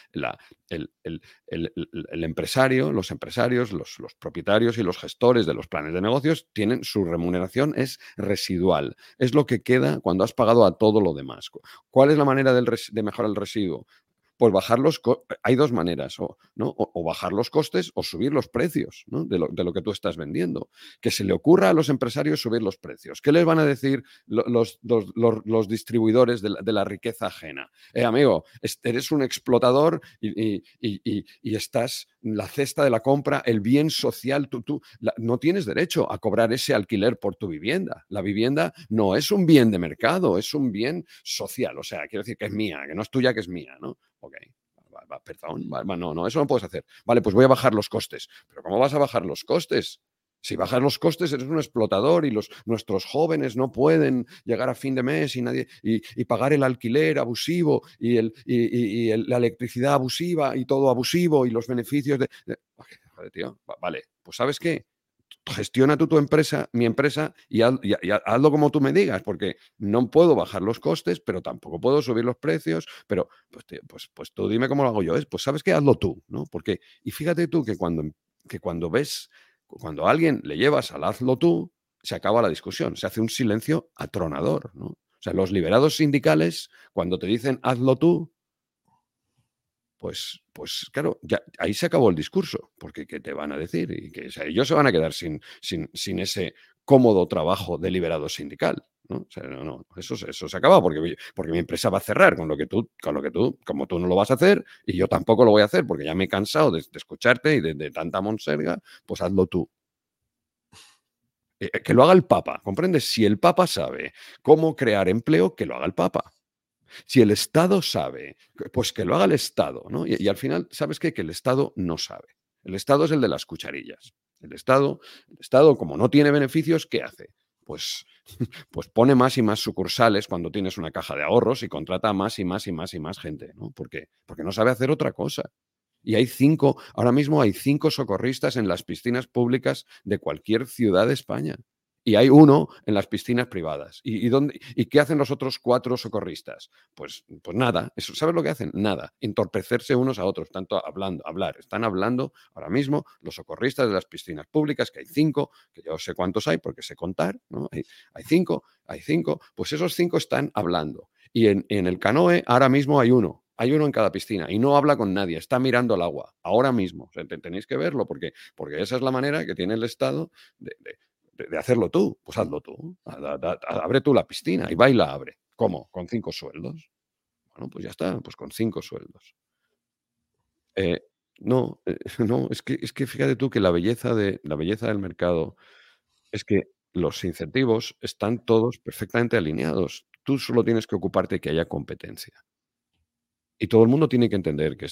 empresario, los empresarios, los propietarios y los gestores de los planes de negocios tienen su remuneración es residual. Es lo que queda cuando has pagado a todo lo demás. ¿Cuál es la manera de mejorar el residuo? Pues hay dos maneras, ¿no? O bajar los costes o subir los precios, ¿no? de lo que tú estás vendiendo. Que se le ocurra a los empresarios subir los precios. ¿Qué les van a decir los distribuidores de la riqueza ajena? Amigo, eres un explotador y estás la cesta de la compra, el bien social, no tienes derecho a cobrar ese alquiler por tu vivienda. La vivienda no es un bien de mercado, es un bien social. O sea, quiero decir que es mía, que no es tuya, que es mía, ¿no? Ok, perdón, no, eso no puedes hacer. Vale, pues voy a bajar los costes. ¿Pero cómo vas a bajar los costes? Si bajas los costes, eres un explotador y nuestros jóvenes no pueden llegar a fin de mes y pagar el alquiler abusivo y la electricidad abusiva y todo abusivo y los beneficios Joder, tío, vale, pues ¿sabes qué? Gestiona tú tu empresa, mi empresa, y hazlo como tú me digas, porque no puedo bajar los costes, pero tampoco puedo subir los precios, pero pues, tío, pues tú dime cómo lo hago yo. Pues ¿sabes qué? Hazlo tú, ¿no? Y fíjate tú que cuando a alguien le llevas al hazlo tú, se acaba la discusión, se hace un silencio atronador, ¿no? O sea, los liberados sindicales, cuando te dicen hazlo tú, pues claro, ya, ahí se acabó el discurso, porque ¿qué te van a decir? Y o sea, ellos se van a quedar sin ese cómodo trabajo de liberado sindical, ¿no? O sea, no, eso se acaba porque mi empresa va a cerrar como tú no lo vas a hacer y yo tampoco lo voy a hacer porque ya me he cansado de escucharte y de tanta monserga, pues hazlo tú. Que lo haga el Papa, ¿comprendes? Si el Papa sabe cómo crear empleo, que lo haga el Papa. Si el Estado sabe, pues que lo haga el Estado, ¿no? Y al final, ¿sabes qué? Que el Estado no sabe. El Estado es el de las cucharillas. El Estado, como no tiene beneficios, ¿qué hace? Pues, pues pone más y más sucursales cuando tienes una caja de ahorros y contrata más y más y más y más gente, ¿no? ¿Por qué? Porque no sabe hacer otra cosa. Y ahora mismo hay 5 socorristas en las piscinas públicas de cualquier ciudad de España. Y hay uno en las piscinas privadas. ¿Y qué hacen los otros 4 socorristas? Pues nada. ¿Sabes lo que hacen? Nada. Entorpecerse unos a otros, tanto hablar. Están hablando ahora mismo los socorristas de las piscinas públicas, que hay 5, que yo sé cuántos hay porque sé contar, ¿no? Hay 5, pues esos 5 están hablando. Y en el canoe ahora mismo hay uno. Hay uno en cada piscina y no habla con nadie, está mirando el agua, ahora mismo. O sea, tenéis que verlo porque esa es la manera que tiene el Estado de hacerlo tú. Pues hazlo tú. Abre tú la piscina y baila, abre. ¿Cómo? ¿Con 5 sueldos? Bueno, pues ya está, pues con 5 sueldos. Eh, no, no, es que fíjate tú que la belleza del mercado es que los incentivos están todos perfectamente alineados. Tú solo tienes que ocuparte que haya competencia. Y todo el mundo tiene que entender que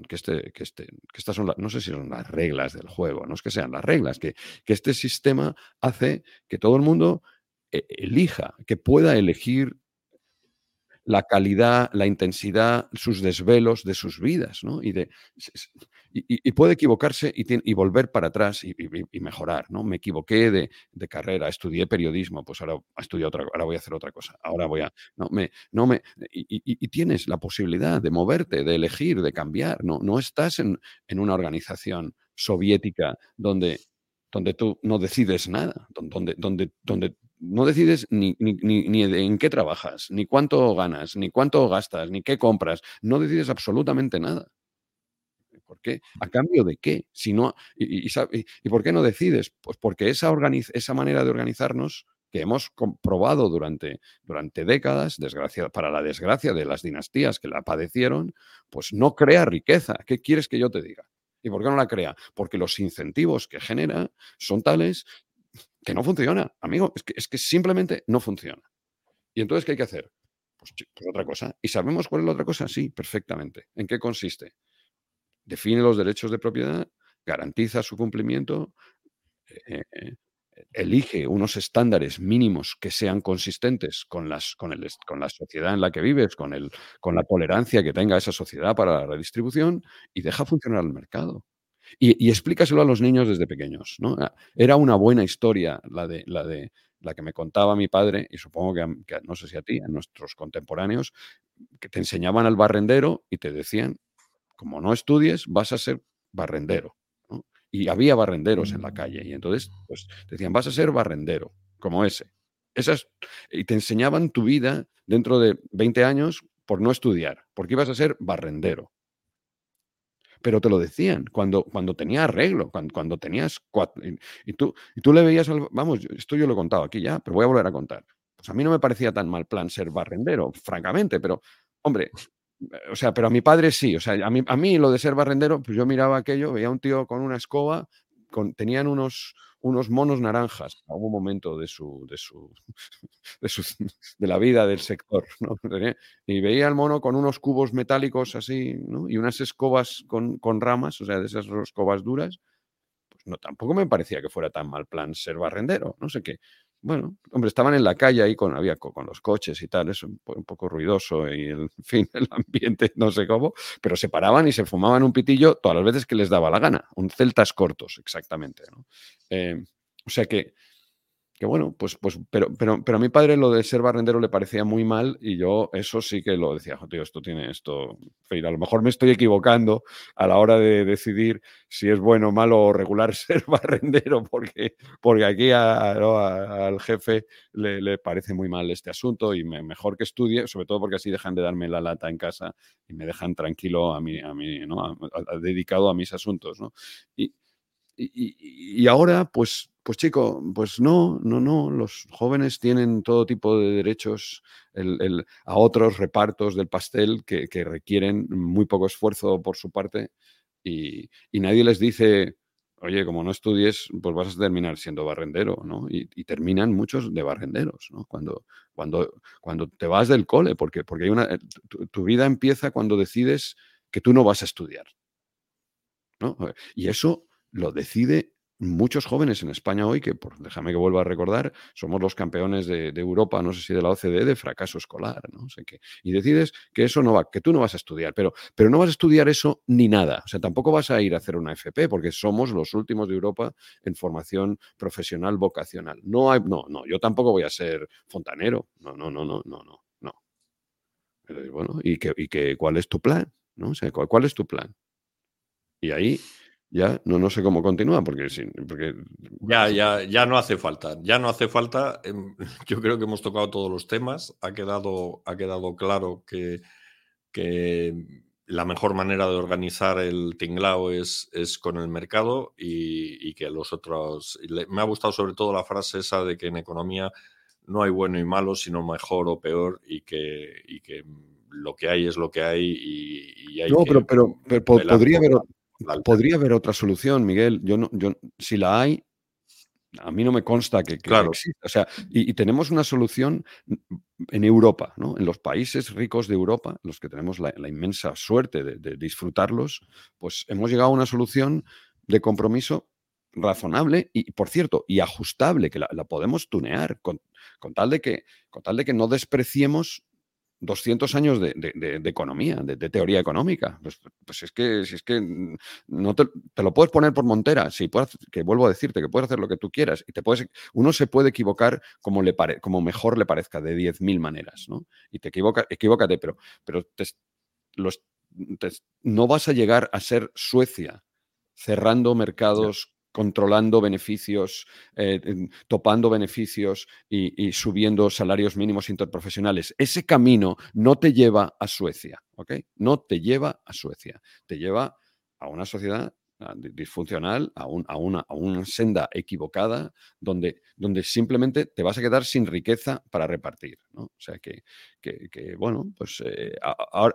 estas son no sé si son las reglas del juego, no es que sean las reglas, que este sistema hace que todo el mundo elija, que pueda elegir la calidad, la intensidad, sus desvelos de sus vidas, ¿no? Y puede equivocarse y volver para atrás y mejorar, ¿no? Me equivoqué de carrera, estudié periodismo, pues ahora voy a hacer otra cosa. Ahora voy a no me y tienes la posibilidad de moverte, de elegir, de cambiar, no estás en una organización soviética donde tú no decides nada, donde no decides ni en qué trabajas, ni cuánto ganas, ni cuánto gastas, ni qué compras. No decides absolutamente nada. ¿Por qué? ¿A cambio de qué? Si no, y por qué no decides? Pues porque esa manera de organizarnos que hemos comprobado durante décadas, para la desgracia de las dinastías que la padecieron, pues no crea riqueza. ¿Qué quieres que yo te diga? ¿Y por qué no la crea? Porque los incentivos que genera son tales que no funciona, amigo. Es que simplemente no funciona. ¿Y entonces qué hay que hacer? Pues otra cosa. ¿Y sabemos cuál es la otra cosa? Sí, perfectamente. ¿En qué consiste? Define los derechos de propiedad, garantiza su cumplimiento, eh, eh, elige unos estándares mínimos que sean consistentes con la sociedad en la que vives, con la tolerancia que tenga esa sociedad para la redistribución y deja funcionar el mercado. Y explícaselo a los niños desde pequeños, ¿no? Era una buena historia la que me contaba mi padre, y supongo que no sé si a ti, a nuestros contemporáneos, que te enseñaban al barrendero y te decían: "Como no estudies, vas a ser barrendero", ¿no? Y había barrenderos en la calle, y entonces, pues, te decían: "Vas a ser barrendero, como ese". Esas y te enseñaban tu vida dentro de 20 años por no estudiar, porque ibas a ser barrendero. pero te lo decían cuando tenía arreglo, cuando tenías cuatro. Y tú le veías, vamos, esto yo lo he contado aquí ya, pero voy a volver a contar. Pues a mí no me parecía tan mal plan ser barrendero, francamente, pero, hombre, o sea, pero a mi padre sí. O sea, a mí lo de ser barrendero, pues yo miraba aquello, veía a un tío con una escoba, tenían unos monos naranjas a algún momento de, su, de la vida del sector, ¿no? Y veía al mono con unos cubos metálicos así, ¿no? Y unas escobas con ramas, o sea, de esas escobas duras. Pues no, tampoco me parecía que fuera tan mal plan ser barrendero, no sé qué. Bueno, hombre, estaban en la calle ahí con los coches y tal, es un poco ruidoso y, en fin, el ambiente no sé cómo, pero se paraban y se fumaban un pitillo todas las veces que les daba la gana, un celtas cortos, exactamente, ¿no? O sea que bueno, pero a mi padre lo de ser barrendero le parecía muy mal y yo eso sí que lo decía, tío, esto tiene esto, en fin, a lo mejor me estoy equivocando a la hora de decidir si es bueno, malo o regular ser barrendero, porque aquí al jefe le parece muy mal este asunto y mejor que estudie, sobre todo porque así dejan de darme la lata en casa y me dejan tranquilo a mí, ¿no? Dedicado a mis asuntos, ¿no? Y, y ahora, pues chico, pues no, los jóvenes tienen todo tipo de derechos a otros repartos del pastel que requieren muy poco esfuerzo por su parte y nadie les dice, oye, como no estudies, pues vas a terminar siendo barrendero, ¿no? Y terminan muchos de barrenderos, ¿no? Cuando te vas del cole, porque hay tu vida empieza cuando decides que tú no vas a estudiar, ¿no? Y eso lo decide muchos jóvenes en España hoy, déjame que vuelva a recordar, somos los campeones de Europa, no sé si de la OCDE, de fracaso escolar, ¿no? Sé que, y decides que eso no va, que tú no vas a estudiar, pero no vas a estudiar eso ni nada. O sea, tampoco vas a ir a hacer una FP, porque somos los últimos de Europa en formación profesional vocacional. Yo tampoco voy a ser fontanero. No. Bueno, ¿cuál es tu plan? ¿No? O sea, ¿cuál es tu plan? Y ahí ya no sé cómo continúa, porque Ya no hace falta, ya no hace falta. Yo creo que hemos tocado todos los temas. Ha quedado claro que la mejor manera de organizar el tinglao es con el mercado y que los otros... Me ha gustado sobre todo la frase esa de que en economía no hay bueno y malo, sino mejor o peor y que lo que hay es lo que hay y hay no, que pero velar por la podría alternativa. haber otra solución, Miguel. Si la hay, a mí no me consta que Claro, exista. O sea, y tenemos una solución en Europa, ¿no? En los países ricos de Europa, los que tenemos la inmensa suerte de disfrutarlos, pues hemos llegado a una solución de compromiso razonable y, por cierto, y ajustable, que la podemos tunear con tal de que no despreciemos 200 años de economía, de teoría económica. Pues si es que no te lo puedes poner por montera. Sí, que vuelvo a decirte que puedes hacer lo que tú quieras. Uno se puede equivocar como mejor le parezca, de 10.000 maneras, ¿no? Y equivócate, pero los, no vas a llegar a ser Suecia cerrando ya. mercados, controlando beneficios, topando beneficios y subiendo salarios mínimos interprofesionales. Ese camino no te lleva a Suecia, ¿ok? No te lleva a Suecia, te lleva a una sociedad disfuncional, a una senda equivocada, donde simplemente te vas a quedar sin riqueza para repartir, ¿no? O sea bueno, pues ahora,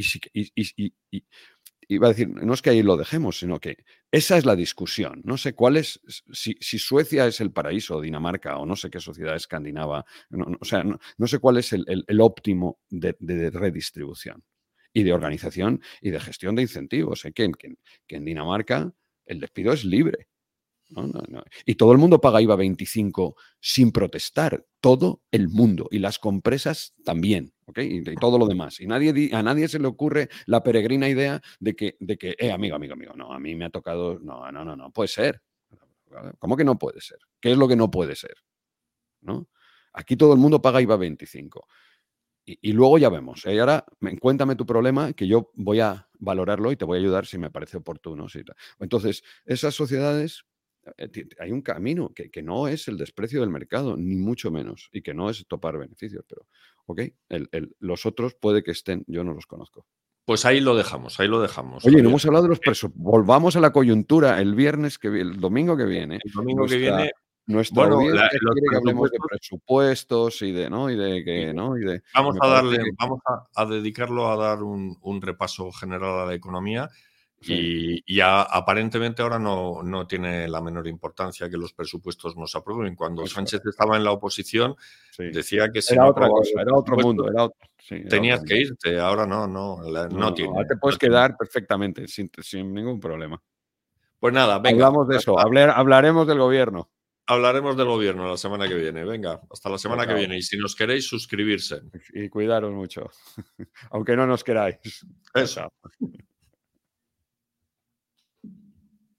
iba a decir, no es que ahí lo dejemos, sino que esa es la discusión. No sé cuál es, si Suecia es el paraíso, o Dinamarca, o no sé qué sociedad escandinava, o sea, no sé cuál es el óptimo de redistribución y de organización y de gestión de incentivos. Sé que en Dinamarca el despido es libre. No. Y todo el mundo paga IVA 25 sin protestar, todo el mundo, y las compresas también, ¿ok? Y todo lo demás. Y a nadie se le ocurre la peregrina idea de que, amigo, no, a mí me ha tocado, no, puede ser. ¿Cómo que no puede ser? ¿Qué es lo que no puede ser? ¿No? Aquí todo el mundo paga IVA 25. Y luego ya vemos. Y ahora cuéntame tu problema, que yo voy a valorarlo y te voy a ayudar si me parece oportuno. Entonces, esas sociedades, hay un camino que no es el desprecio del mercado, ni mucho menos, y que no es topar beneficios. Pero, ok, los otros puede que estén, yo no los conozco. Pues ahí lo dejamos, Oye, no Javier. hemos hablado de los presupuestos. Volvamos a la coyuntura el domingo que viene. El domingo que viene, Nuestra bueno, audiencia los quiere que hablemos de presupuestos, presupuestos y de, ¿no? Y de sí, que, ¿no? Y vamos me a parece darle, que vamos a dedicarlo a dar un repaso general a la economía sí, y aparentemente ahora no tiene la menor importancia que los presupuestos no se aprueben. Cuando eso Sánchez es, estaba en la oposición sí. decía que si Era no otra aprobaba cosa, los era otro mundo, presupuestos sí, era otro tenías mundo. que irte. Ahora No, no no, no, tiene. ahora te puedes quedar perfectamente, sin ningún problema. Pues nada, venga, Hablamos de eso, hablaremos del gobierno. hablaremos del gobierno la semana que viene. Venga, hasta la Chao, semana que chao. viene. Y si nos queréis, suscribirse. Y cuidaros mucho, aunque no nos queráis. Chao, Eso. chao.